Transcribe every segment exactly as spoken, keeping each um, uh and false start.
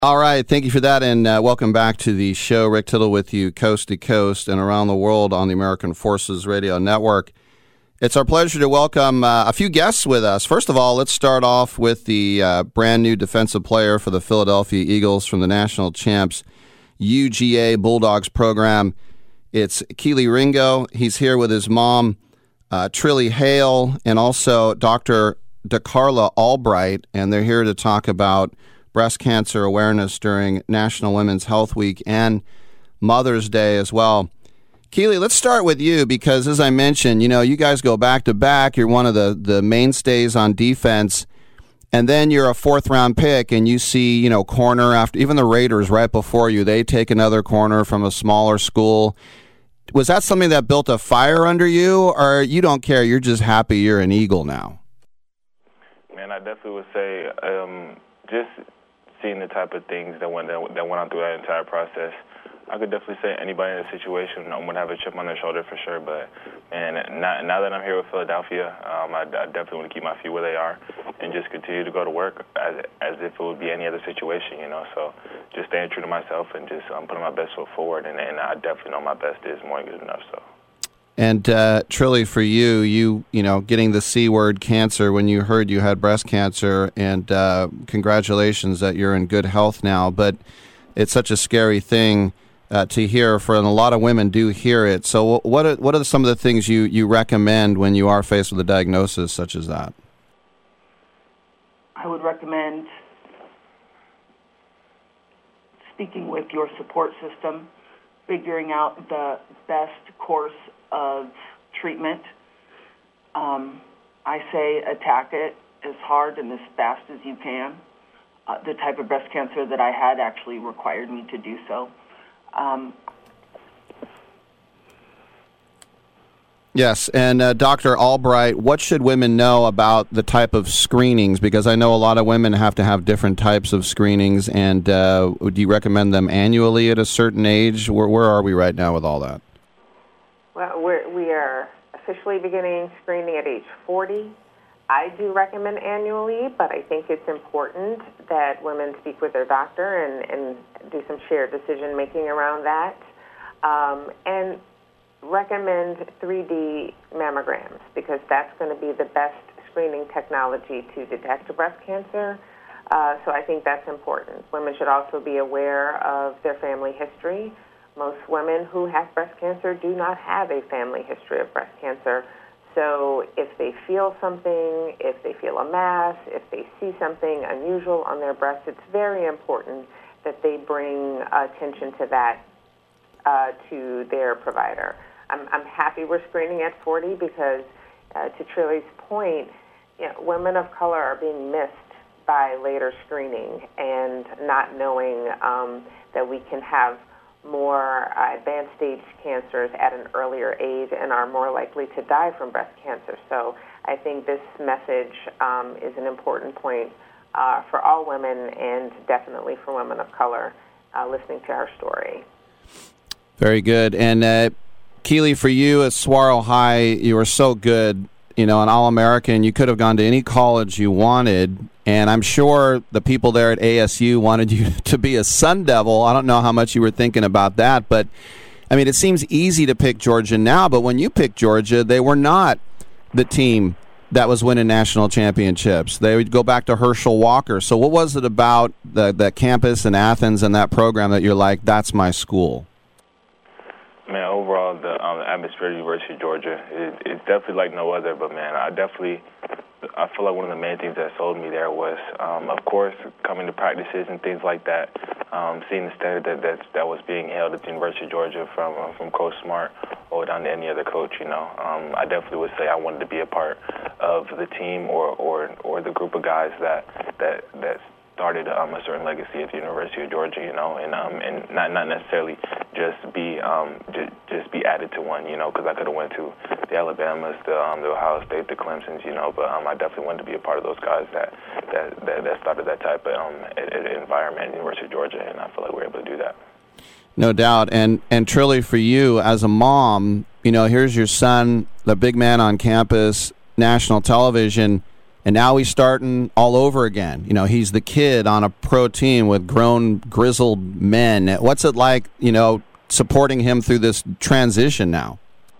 All right, thank you for that, and uh, welcome back to the show. Rick Tittle with you, coast to coast and around the world on the American Forces Radio Network. It's our pleasure to welcome uh, a few guests with us. First of all, let's start off with the uh, brand new defensive player for the Philadelphia Eagles from the national champs U G A Bulldogs program. It's Kelee Ringo. He's here with his mom, uh, Trilly Hale, and also Doctor DeCarla Albright, and they're here to talk about breast cancer awareness during National Women's Health Week and Mother's Day as well. Kelee, let's start with you because, as I mentioned, you know, you guys go back to back. You're one of the, the mainstays on defense, and then you're a fourth-round pick, and you see, you know, corner after, even the Raiders right before you, they take another corner from a smaller school. Was that something that built a fire under you, or you don't care, you're just happy you're an Eagle now? Man, I definitely would say um, just seeing the type of things that went that went on through that entire process, I could definitely say anybody in a situation um, would have a chip on their shoulder for sure. But man, now, now that I'm here with Philadelphia, um, I, I definitely want to keep my feet where they are and just continue to go to work as as if it would be any other situation, you know. So just staying true to myself and just um, putting my best foot forward. And, and I definitely know my best is more than good enough. So. And uh, Trilly, for you, you you know, getting the C word, cancer, when you heard you had breast cancer, and uh, congratulations that you're in good health now. But it's such a scary thing uh, to hear. For and a lot of women do hear it. So what are, what are some of the things you, you recommend when you are faced with a diagnosis such as that? I would recommend speaking with your support system, figuring out the best course of treatment. Um, I say attack it as hard and as fast as you can. Uh, the type of breast cancer that I had actually required me to do so. Um, Yes, and uh, Doctor Albright, what should women know about the type of screenings? Because I know a lot of women have to have different types of screenings, and uh, would you recommend them annually at a certain age? Where, where are we right now with all that? Well, we're, we are officially beginning screening at age forty. I do recommend annually, but I think it's important that women speak with their doctor and, and do some shared decision-making around that. Um, and recommend three D mammograms because that's going to be the best screening technology to detect breast cancer. Uh, so I think that's important. Women should also be aware of their family history. Most women who have breast cancer do not have a family history of breast cancer. So if they feel something, if they feel a mass, if they see something unusual on their breast, it's very important that they bring attention to that uh, to their provider. I'm, I'm happy we're screening at forty because, uh, to Trilly's point, you know, women of color are being missed by later screening and not knowing um, that we can have more uh, advanced stage cancers at an earlier age and are more likely to die from breast cancer. So I think this message um, is an important point uh, for all women and definitely for women of color uh, listening to our story. Very good. And uh, Kelee, for you at Saguaro High, you were so good, you know, an All-American. You could have gone to any college you wanted, and I'm sure the people there at A S U wanted you to be a Sun Devil. I don't know how much you were thinking about that, but, I mean, it seems easy to pick Georgia now, but when you picked Georgia, they were not the team that was winning national championships. They would go back to Herschel Walker. So what was it about the, the campus in Athens and that program that you're like, that's my school? Man, overall, the, um, the atmosphere at University of Georgia is it's definitely like no other. But, man, I definitely I feel like one of the main things that sold me there was, um, of course, coming to practices and things like that, um, seeing the standard that, that that was being held at the University of Georgia from uh, from Coach Smart or down to any other coach, you know. Um, I definitely would say I wanted to be a part of the team or, or, or the group of guys that that that started um, a certain legacy at the University of Georgia, you know, and um, and not not necessarily just be um, just, just be added to one, you know, because I could have went to the Alabamas, the um, the Ohio State, the Clemsons, you know, but um, I definitely wanted to be a part of those guys that that that, that started that type of um, environment at the University of Georgia, and I feel like we were able to do that. No doubt, and and Trilly, for you as a mom, you know, here's your son, the big man on campus, national television. and now he's starting all over again. You know, he's the kid on a pro team with grown, grizzled men. What's it like, you know, supporting him through this transition now?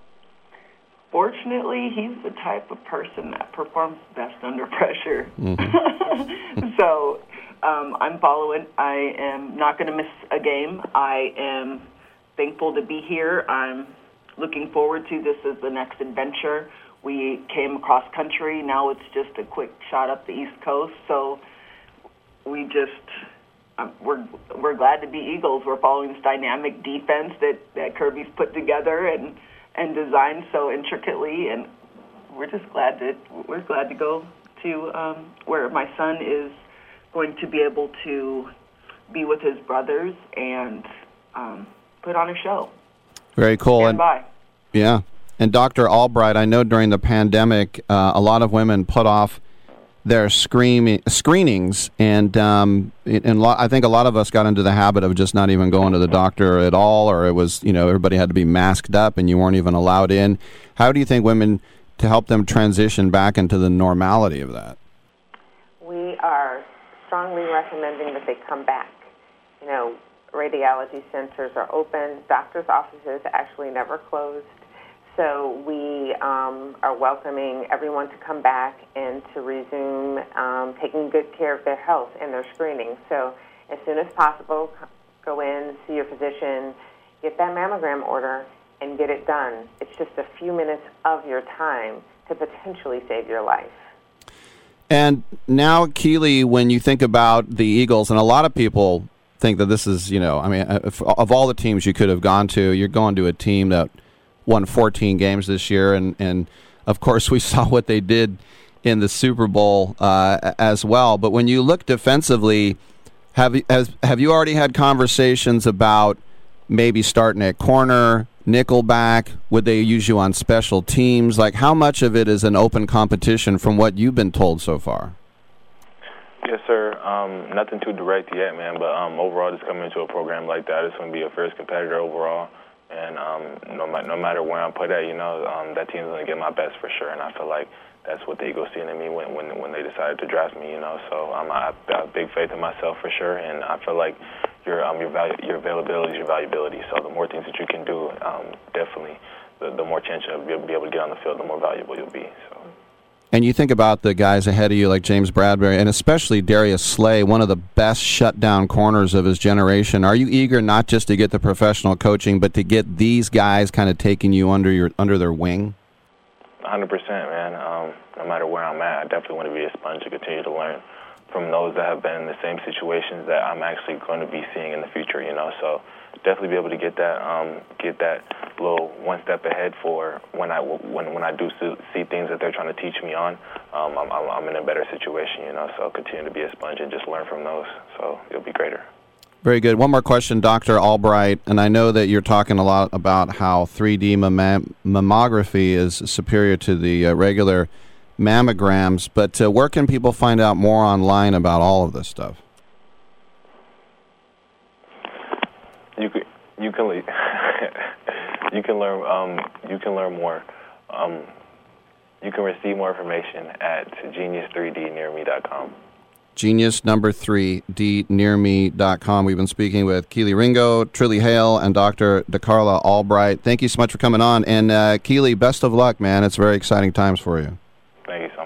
Fortunately, he's the type of person that performs best under pressure. Mm-hmm. so um, I'm following. I am not going to miss a game. I am thankful to be here. I'm looking forward to this as the next adventure. We came across country. Now it's just a quick shot up the East Coast. So we just um, we're we're glad to be Eagles. We're following this dynamic defense that, that Kirby's put together and. and designed so intricately, and we're just glad that we're glad to go to um, where my son is going to be able to be with his brothers and um, put on a show. Very cool. Stand and by. Yeah, and Doctor Albright, I know during the pandemic, uh, a lot of women put off their screaming screenings, and um, and lo- I think a lot of us got into the habit of just not even going to the doctor at all, or it was, you know, everybody had to be masked up and you weren't even allowed in. How do you think women, to help them transition back into the normality of that? We are strongly recommending that they come back. You know, radiology centers are open. Doctors' offices actually never closed. So we um, are welcoming everyone to come back and to resume um, taking good care of their health and their screening. So as soon as possible, go in, see your physician, get that mammogram order, and get it done. It's just a few minutes of your time to potentially save your life. And now, Keely, when you think about the Eagles, and a lot of people think that this is, you know, I mean, if, of all the teams you could have gone to, you're going to a team that won fourteen games this year, and, and of course we saw what they did in the Super Bowl uh, as well. But when you look defensively, have you, has, have you already had conversations about maybe starting at corner, nickel back? Would they use you on special teams? Like, how much of it is an open competition from what you've been told so far? Yes, sir. Um, nothing too direct yet, man, but um, overall just coming into a program like that, it's going to be a fierce competitor overall. And um, no, no matter where I'm put at, you know, um, that team's going to get my best for sure. And I feel like that's what the Eagles seen in me when, when when they decided to draft me, you know. So um, I have big faith in myself for sure. And I feel like your um, your value, your availability is your valuability. So the more things that you can do, um, definitely, the, the more chance you'll be able to get on the field, the more valuable you'll be. So. And you think about the guys ahead of you like James Bradbury and especially Darius Slay, one of the best shutdown corners of his generation. Are you eager not just to get the professional coaching, but to get these guys kind of taking you under your under their wing? one hundred percent, man. Um, no matter where I'm at, I definitely want to be a sponge and continue to learn from those that have been in the same situations that I'm actually going to be seeing in the future, you know. So definitely be able to get that um, get that little one step ahead for when I when when I do see things that they're trying to teach me on. Um, I'm, I'm in a better situation, you know. So continue to be a sponge and just learn from those. So it'll be greater. Very good. One more question, Doctor Albright, and I know that you're talking a lot about how three D mam- mammography is superior to the uh, regular mammograms, but uh, where can people find out more online about all of this stuff? You can you can you can learn um, you can learn more. Um, you can receive more information at genius three d near me dot com. Genius number three d near me dot com. We've been speaking with Keely Ringo, Trilly Hale, and Doctor DeCarla Albright. Thank you so much for coming on. And uh, Keely, best of luck, man. It's very exciting times for you. Thank you so much.